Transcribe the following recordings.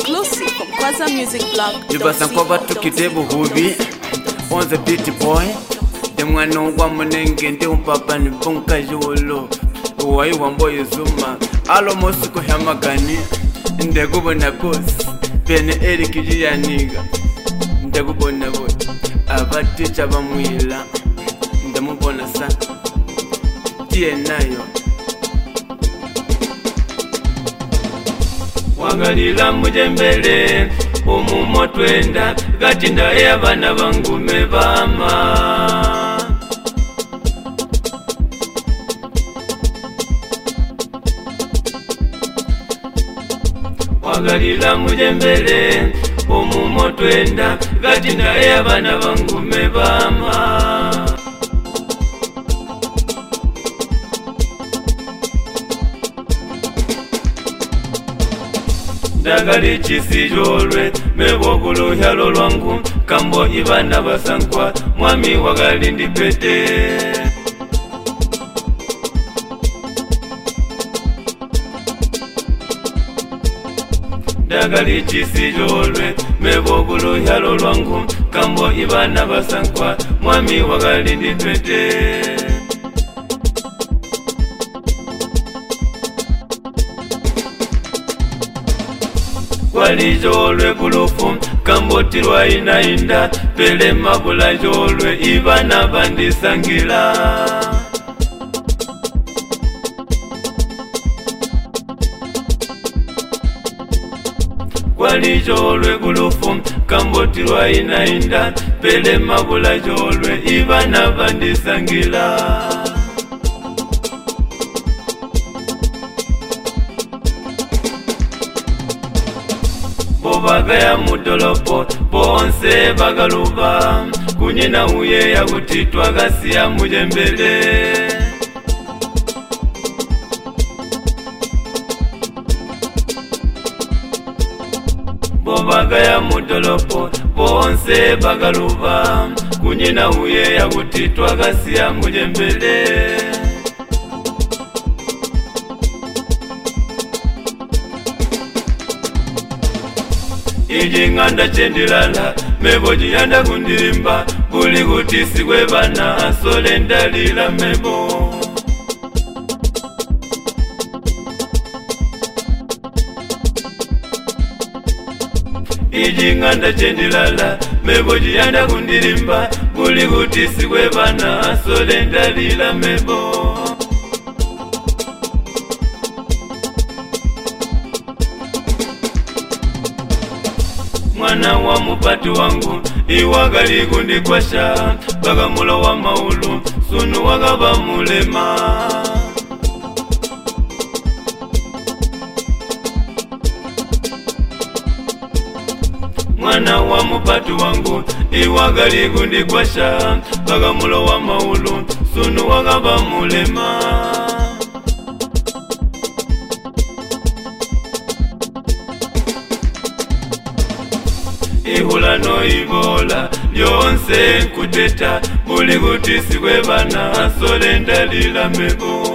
Exclusive from Kwaza Music Blog. Libasa kwaba tukitebo hubi on the beat boy. The mwana wa munenge ndi umpapa ni bunka jolo. Uwai wamboye zuma alo mosuko hamagani. Ndegubona boss pene erikiji ya niga. Ndegubona boy abaticha bamwila. Ndamubona sa tie nayo. Wagalila mujembele umumo twenda gati ndaye abana bangume bama Wagalila mujembele umumo twenda gati ndaye abana bangume bama Dagali chisi jolwe mebo kuluhyalo lwangu kambo ibana basankwa mwami wagali ndipete Dagali chisi jolwe mebo kuluhyalo lwangu kambo ibana basankwa mwami wagali ndipete Wali jolwe kulufu kamboti lwa inainda pele mabula jolwe ibana bandisangila Wali jolwe kulufu kamboti lwa inainda pele mabula jolwe ibana bandisangila Bagaya mudolopo bonse bagaluba kunyina uye ya kutitwa gasi ya mujembele Bagaya mudolopo bonse bagaluba kunyina uye ya kutitwa gasi ya mujembele Ijinganda chendilala mebo jiyanda kundirimba buli kutisi kwe bana asole ndalila mebo Ijinganda chendilala mebo jiyanda kundirimba buli kutisi kwe bana asole ndalila mebo Mwana wa mupati wangu iwagali kundikwasha bagamulo wa maulu sunu wagaba mulema Mwana wa mupati wangu iwagali kundikwasha bagamulo wa maulu sunu wagaba mulema Ihula no ibola lyonse nkuteta buli kutisi kwe bana asole ndalila mebo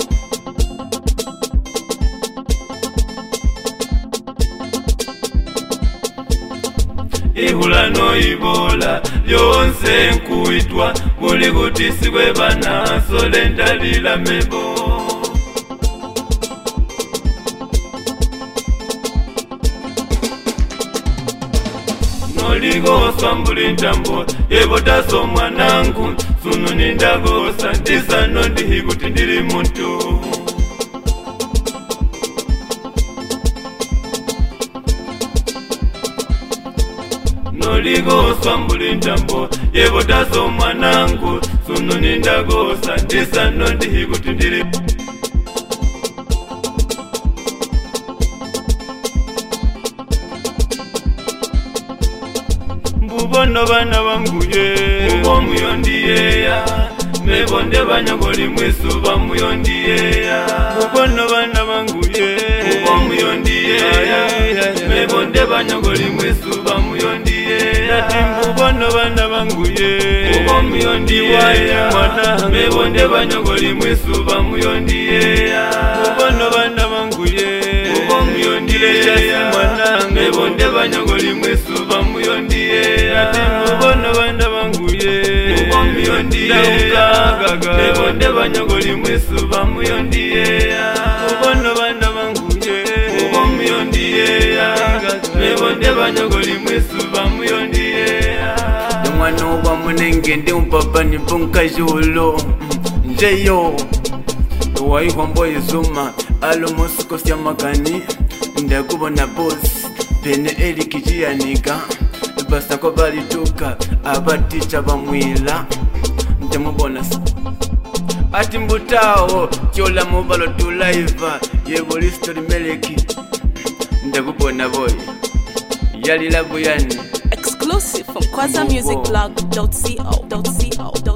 Ihula no ibola lyonse nkuitwa buli kutisi kwe bana asole ndalila mebo Noligo swambuli ntambo yebotaso mwanangu sunu nindagosa ndisano ndihikuti ndili muntu Noligo swambuli ntambo yebotaso mwanangu sunu nindagosa ndisano ndihikuti ndili Bono bana banguye ubo muyondiyeya mebonde banyogoli mwesu bamuyondiyeya Bono bana banguye ubo muyondiyeya mebonde banyogoli mwesu bamuyondiyeya Timbu bono bana banguye ubo muyondiyeya mebonde banyogoli mwesu bamuyondiyeya Bono bana banguye ubo muyondiyeya muyondiye mwanange bonde banyogoli mwesuba muyondiye ati mubona banda banguye muyondiye ukagaga bonde banyogoli mwesuba muyondiye mubona banda banguye muyondiye bonde banyogoli mwesuba muyondiye mwana wa munenge ndi mpapa ni punkajulu njeyo waiwa mboye zuma alomosuko sya magani ndakubona boss pene elikijiyanika basako balituka abatica bamwila ndamubona ati mbutawo kyola mubalo tulaiva yevolistori meleki ndakubona boy yalila buyani Exclusive from KwazaMusicBlog.co.